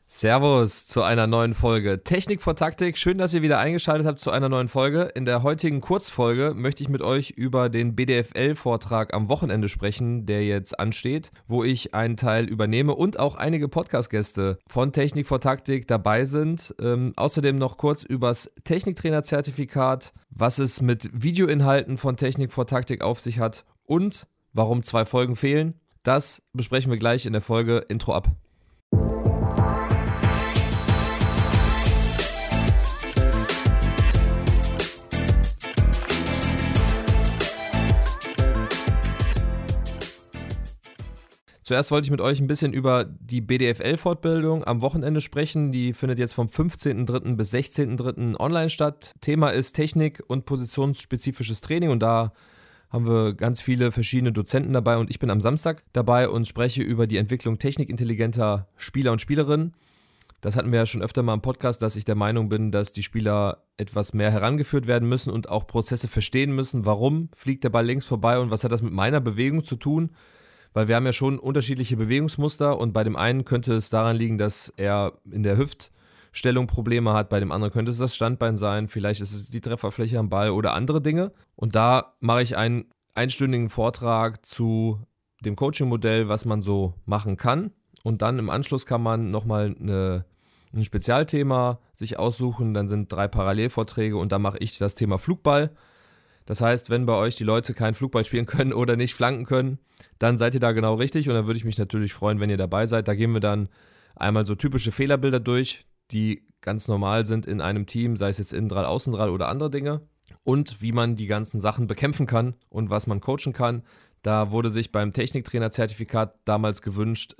Servus zu einer neuen Folge Technik vor Taktik. Schön, dass ihr wieder eingeschaltet habt zu einer neuen Folge. In der heutigen Kurzfolge möchte ich mit euch über den BDFL-Vortrag am Wochenende sprechen, der jetzt ansteht, wo ich einen Teil übernehme und auch einige Podcast-Gäste von Technik vor Taktik dabei sind. Außerdem noch kurz übers Techniktrainer-Zertifikat, was es mit Videoinhalten von Technik vor Taktik auf sich hat und warum 2 Folgen fehlen. Das besprechen wir gleich in der Folge. Intro ab. Zuerst wollte ich mit euch ein bisschen über die BDFL-Fortbildung am Wochenende sprechen. Die findet jetzt vom 15.03. bis 16.03. online statt. Thema ist Technik und positionsspezifisches Training und da haben wir ganz viele verschiedene Dozenten dabei und ich bin am Samstag dabei und spreche über die Entwicklung technikintelligenter Spieler und Spielerinnen. Das hatten wir ja schon öfter mal im Podcast, dass ich der Meinung bin, dass die Spieler etwas mehr herangeführt werden müssen und auch Prozesse verstehen müssen. Warum fliegt der Ball links vorbei und was hat das mit meiner Bewegung zu tun? Weil wir haben ja schon unterschiedliche Bewegungsmuster und bei dem einen könnte es daran liegen, dass er in der Hüftstellung Probleme hat, bei dem anderen könnte es das Standbein sein, vielleicht ist es die Trefferfläche am Ball oder andere Dinge. Und da mache ich einen einstündigen Vortrag zu dem Coaching-Modell, was man so machen kann. Und dann im Anschluss kann man nochmal ein Spezialthema sich aussuchen, dann sind 3 Parallelvorträge und da mache ich das Thema Flugball. Das heißt, wenn bei euch die Leute keinen Flugball spielen können oder nicht flanken können, dann seid ihr da genau richtig und dann würde ich mich natürlich freuen, wenn ihr dabei seid. Da gehen wir dann einmal so typische Fehlerbilder durch, die ganz normal sind in einem Team, sei es jetzt Innendrall, Außendrall oder andere Dinge und wie man die ganzen Sachen bekämpfen kann und was man coachen kann. Da wurde sich beim Techniktrainer-Zertifikat damals gewünscht,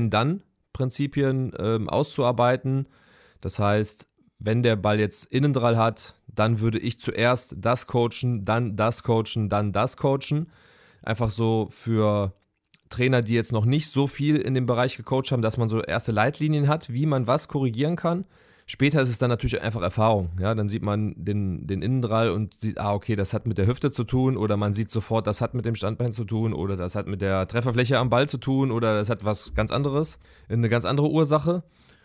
Wenn-Dann-Prinzipien auszuarbeiten. Das heißt, wenn der Ball jetzt Innendrall hat, dann würde ich zuerst das coachen, dann das coachen, dann das coachen. Einfach so für Trainer, die jetzt noch nicht so viel in dem Bereich gecoacht haben, dass man so erste Leitlinien hat, wie man was korrigieren kann. Später ist es dann natürlich einfach Erfahrung. Ja, dann sieht man den Innendrall und sieht, okay, das hat mit der Hüfte zu tun oder man sieht sofort, das hat mit dem Standbein zu tun oder das hat mit der Trefferfläche am Ball zu tun oder das hat was ganz anderes, eine ganz andere Ursache.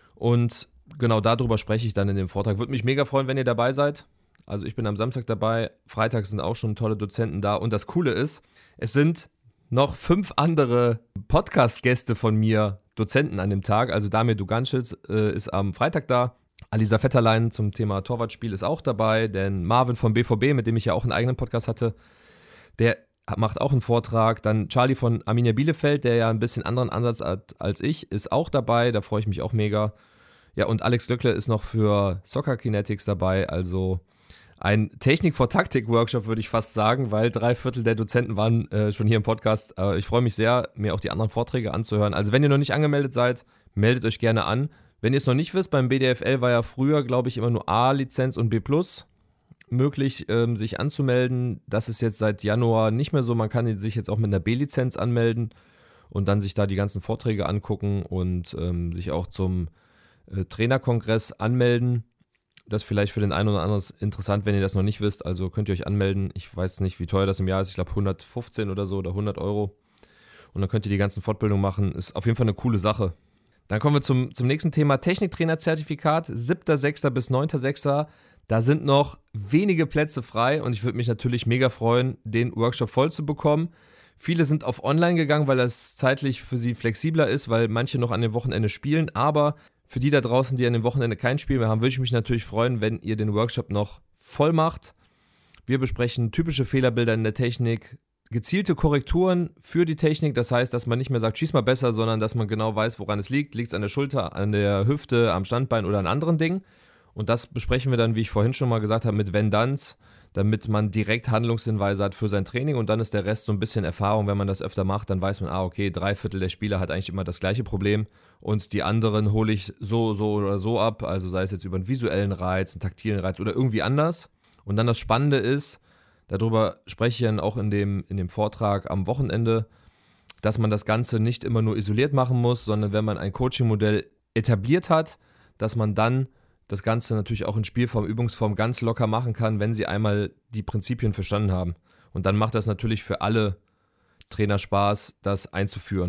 Und genau darüber spreche ich dann in dem Vortrag. Würde mich mega freuen, wenn ihr dabei seid. Also ich bin am Samstag dabei, Freitag sind auch schon tolle Dozenten da und das Coole ist, es sind noch 5 andere Podcast-Gäste von mir, Dozenten an dem Tag. Also Damir Duganschitz ist am Freitag da, Alisa Vetterlein zum Thema Torwartspiel ist auch dabei, denn Marvin vom BVB, mit dem ich ja auch einen eigenen Podcast hatte, der macht auch einen Vortrag. Dann Charlie von Arminia Bielefeld, der ja ein bisschen anderen Ansatz hat als ich, ist auch dabei, da freue ich mich auch mega. Ja, und Alex Löckle ist noch für Soccer Kinetics dabei, also ein Technik-vor-Taktik-Workshop, würde ich fast sagen, weil 3/4 der Dozenten waren schon hier im Podcast. Ich freue mich sehr, mir auch die anderen Vorträge anzuhören. Also wenn ihr noch nicht angemeldet seid, meldet euch gerne an. Wenn ihr es noch nicht wisst, beim BDFL war ja früher, glaube ich, immer nur A-Lizenz und B+ möglich, sich anzumelden. Das ist jetzt seit Januar nicht mehr so. Man kann sich jetzt auch mit einer B-Lizenz anmelden und dann sich da die ganzen Vorträge angucken und sich auch zum Trainerkongress anmelden. Das ist vielleicht für den einen oder anderen interessant, wenn ihr das noch nicht wisst. Also könnt ihr euch anmelden. Ich weiß nicht, wie teuer das im Jahr ist. Ich glaube 115 oder so oder 100 Euro. Und dann könnt ihr die ganzen Fortbildungen machen. Ist auf jeden Fall eine coole Sache. Dann kommen wir zum nächsten Thema. Techniktrainer-Zertifikat, 7.6. bis 9.6. Da sind noch wenige Plätze frei und ich würde mich natürlich mega freuen, den Workshop voll zu bekommen. Viele sind auf online gegangen, weil das zeitlich für sie flexibler ist, weil manche noch an dem Wochenende spielen. Aber für die da draußen, die an dem Wochenende kein Spiel mehr haben, würde ich mich natürlich freuen, wenn ihr den Workshop noch voll macht. Wir besprechen typische Fehlerbilder in der Technik, gezielte Korrekturen für die Technik. Das heißt, dass man nicht mehr sagt, schieß mal besser, sondern dass man genau weiß, woran es liegt. Liegt es an der Schulter, an der Hüfte, am Standbein oder an anderen Dingen? Und das besprechen wir dann, wie ich vorhin schon mal gesagt habe, mit Wenn-Danns, damit man direkt Handlungshinweise hat für sein Training und dann ist der Rest so ein bisschen Erfahrung. Wenn man das öfter macht, dann weiß man, okay, 3/4 der Spieler hat eigentlich immer das gleiche Problem und die anderen hole ich so oder so ab, also sei es jetzt über einen visuellen Reiz, einen taktilen Reiz oder irgendwie anders. Und dann das Spannende ist, darüber spreche ich dann auch in dem Vortrag am Wochenende, dass man das Ganze nicht immer nur isoliert machen muss, sondern wenn man ein Coaching-Modell etabliert hat, dass man dann das Ganze natürlich auch in Spielform, Übungsform ganz locker machen kann, wenn sie einmal die Prinzipien verstanden haben. Und dann macht das natürlich für alle Trainer Spaß, das einzuführen.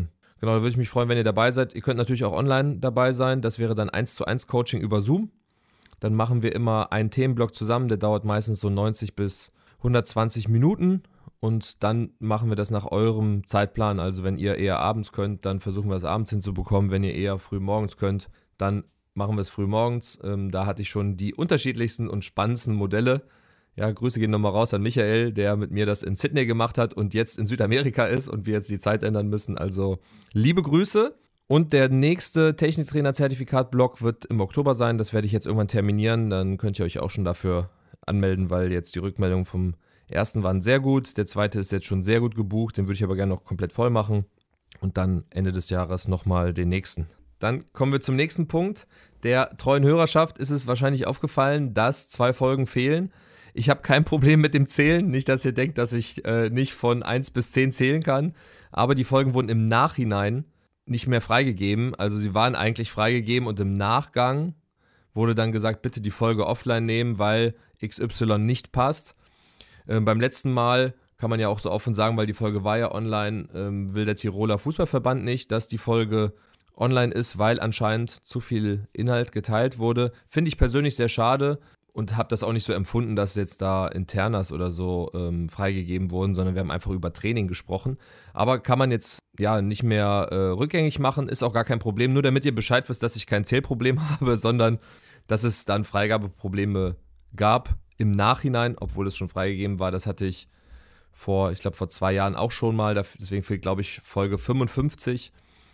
Genau, da würde ich mich freuen, wenn ihr dabei seid. Ihr könnt natürlich auch online dabei sein. Das wäre dann 1:1 Coaching über Zoom. Dann machen wir immer einen Themenblock zusammen, der dauert meistens so 90 bis 120 Minuten. Und dann machen wir das nach eurem Zeitplan. Also wenn ihr eher abends könnt, dann versuchen wir es abends hinzubekommen. Wenn ihr eher früh morgens könnt, dann machen wir es früh morgens. Da hatte ich schon die unterschiedlichsten und spannendsten Modelle. Ja, Grüße gehen nochmal raus an Michael, der mit mir das in Sydney gemacht hat und jetzt in Südamerika ist und wir jetzt die Zeit ändern müssen. Also liebe Grüße. Und der nächste Techniktrainer-Zertifikat-Block wird im Oktober sein. Das werde ich jetzt irgendwann terminieren. Dann könnt ihr euch auch schon dafür anmelden, weil jetzt die Rückmeldungen vom ersten waren sehr gut. Der zweite ist jetzt schon sehr gut gebucht. Den würde ich aber gerne noch komplett voll machen. Und dann Ende des Jahres nochmal den nächsten. Dann kommen wir zum nächsten Punkt. Der treuen Hörerschaft ist es wahrscheinlich aufgefallen, dass 2 Folgen fehlen. Ich habe kein Problem mit dem Zählen. Nicht, dass ihr denkt, dass ich nicht von 1 bis 10 zählen kann. Aber die Folgen wurden im Nachhinein nicht mehr freigegeben. Also sie waren eigentlich freigegeben und im Nachgang wurde dann gesagt, bitte die Folge offline nehmen, weil XY nicht passt. Beim letzten Mal kann man ja auch so offen sagen, weil die Folge war ja online, will der Tiroler Fußballverband nicht, dass die Folge online ist, weil anscheinend zu viel Inhalt geteilt wurde. Finde ich persönlich sehr schade und habe das auch nicht so empfunden, dass jetzt da Internas oder so freigegeben wurden, sondern wir haben einfach über Training gesprochen. Aber kann man jetzt ja nicht mehr rückgängig machen, ist auch gar kein Problem. Nur damit ihr Bescheid wisst, dass ich kein Zählproblem habe, sondern dass es dann Freigabeprobleme gab im Nachhinein, obwohl es schon freigegeben war. Das hatte ich vor 2 Jahren auch schon mal. Deswegen fehlt, glaube ich, Folge 55.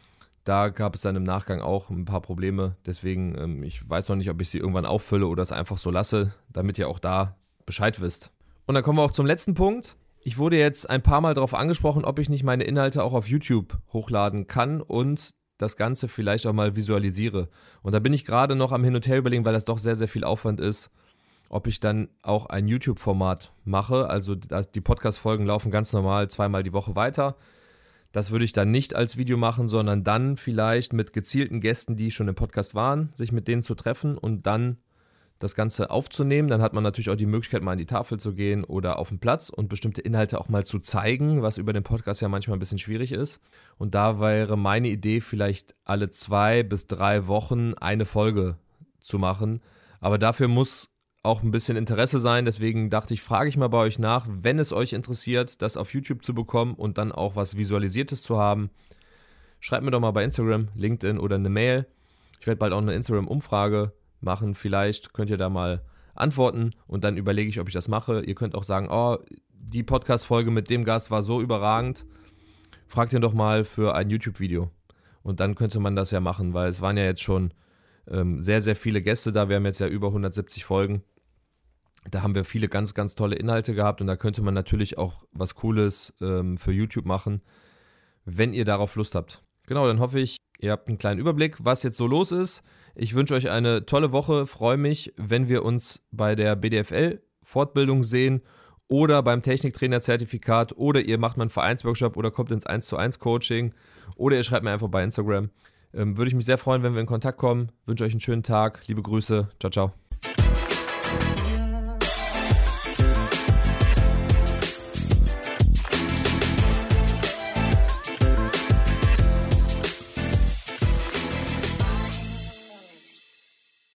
Da gab es dann im Nachgang auch ein paar Probleme. Deswegen, ich weiß noch nicht, ob ich sie irgendwann auffülle oder es einfach so lasse, damit ihr auch da Bescheid wisst. Und dann kommen wir auch zum letzten Punkt. Ich wurde jetzt ein paar Mal darauf angesprochen, ob ich nicht meine Inhalte auch auf YouTube hochladen kann und das Ganze vielleicht auch mal visualisiere. Und da bin ich gerade noch am Hin und Her überlegen, weil das doch sehr, sehr viel Aufwand ist, ob ich dann auch ein YouTube-Format mache. Also die Podcast-Folgen laufen ganz normal 2-mal die Woche weiter. Das würde ich dann nicht als Video machen, sondern dann vielleicht mit gezielten Gästen, die schon im Podcast waren, sich mit denen zu treffen und dann das Ganze aufzunehmen. Dann hat man natürlich auch die Möglichkeit, mal an die Tafel zu gehen oder auf den Platz und bestimmte Inhalte auch mal zu zeigen, was über den Podcast ja manchmal ein bisschen schwierig ist. Und da wäre meine Idee, vielleicht alle 2 bis 3 Wochen eine Folge zu machen. Aber dafür muss auch ein bisschen Interesse sein, deswegen dachte ich, frage ich mal bei euch nach, wenn es euch interessiert, das auf YouTube zu bekommen und dann auch was Visualisiertes zu haben. Schreibt mir doch mal bei Instagram, LinkedIn oder eine Mail. Ich werde bald auch eine Instagram-Umfrage machen, vielleicht könnt ihr da mal antworten und dann überlege ich, ob ich das mache. Ihr könnt auch sagen, oh, die Podcast-Folge mit dem Gast war so überragend, fragt ihn doch mal für ein YouTube-Video. Und dann könnte man das ja machen, weil es waren ja jetzt schon sehr, sehr viele Gäste da. Wir haben jetzt ja über 170 Folgen. Da haben wir viele ganz, ganz tolle Inhalte gehabt und da könnte man natürlich auch was Cooles für YouTube machen, wenn ihr darauf Lust habt. Genau, dann hoffe ich, ihr habt einen kleinen Überblick, was jetzt so los ist. Ich wünsche euch eine tolle Woche, freue mich, wenn wir uns bei der BDFL-Fortbildung sehen oder beim Techniktrainer-Zertifikat oder ihr macht mal einen Vereinsworkshop oder kommt ins 1:1 Coaching oder ihr schreibt mir einfach bei Instagram. Würde ich mich sehr freuen, wenn wir in Kontakt kommen. Wünsche euch einen schönen Tag. Liebe Grüße. Ciao, ciao.